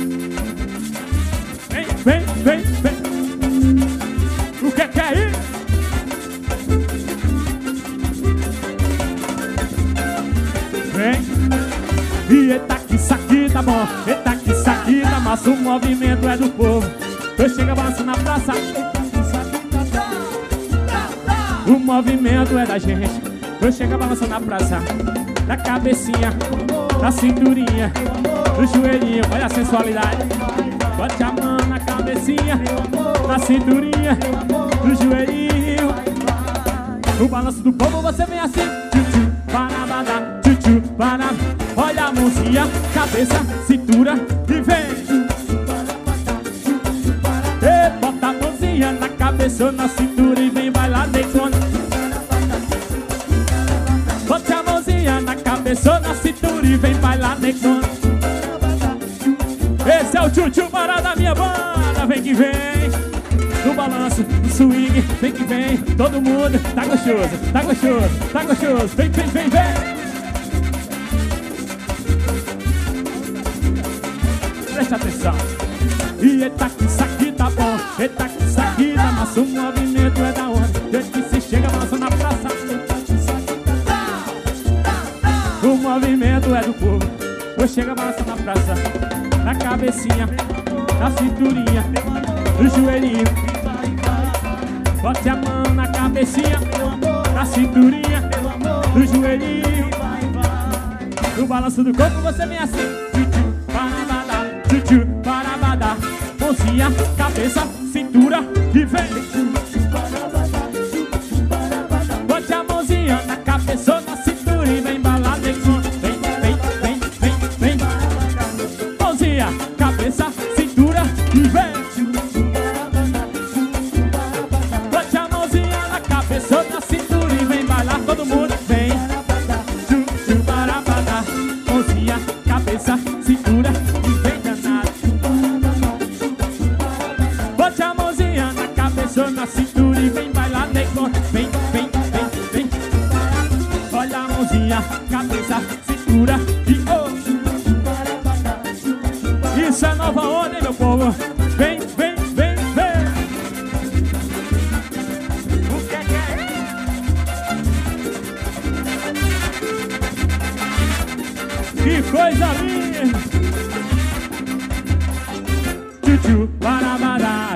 Vem, vem, vem, vem. O que é isso? Vem. E eita que isso aqui tá bom. Eita que isso aqui tá massa. O movimento é do povo. Eu chego avançando na praça. O movimento é da gente. Eu chego balançando na praça. Da cabecinha, da cinturinha, do joelhinho. Olha a sensualidade. Bote a mão na cabecinha, na cinturinha, do joelhinho. No balanço do povo você vem assim. Tchu-tchu, parabada, tchu-tchu, parabada. Olha a mãozinha, cabeça, cintura e vem. E bota a mãozinha na cabeça ou na cintura e vem, vai lá dentro. Bota a mãozinha na cabeça ou na cintura e vem, vai lá dentro. Esse é o tchu-tchu parada, minha banda. Vem que vem, no balanço, no swing. Vem que vem, todo mundo. Tá gostoso, tá gostoso, tá gostoso. Vem, vem, vem, vem. Presta atenção. E eita que isso aqui tá bom. Eita que isso aqui tá massa. O movimento é da onda. Desde que se chega balança na praça. O movimento é do povo. Eu chego balança na praça. Na cabecinha, na cinturinha, no joelhinho. Bote a mão na cabecinha, na cinturinha, no joelhinho. No balanço do corpo você vem assim. Tchu-tchu, parabada, tchu-tchu, parabada. Mãozinha, cabeça, cintura e vem. Bote a mãozinha na cabeça ou na cintura e vem balar dentro. Vem, vem, vem, vem, vem. Mãozinha, cabeça, cintura e vem. Bote a mãozinha na cabeça ou na cintura e vem bailar todo mundo. Vem. Tchu-tchu, parabada. Mãozinha, cabeça, cintura e vem danado. Bote a mãozinha na cabeça ou na cintura e vem bailar dentro. Vem, vem, vem, vem. Olha a mãozinha, cabeça, cintura e oh. Isso é nova onda, hein, meu povo? Vem, vem, vem, vem. O que é isso? Que coisa linda! Tchu-tchu, parabada.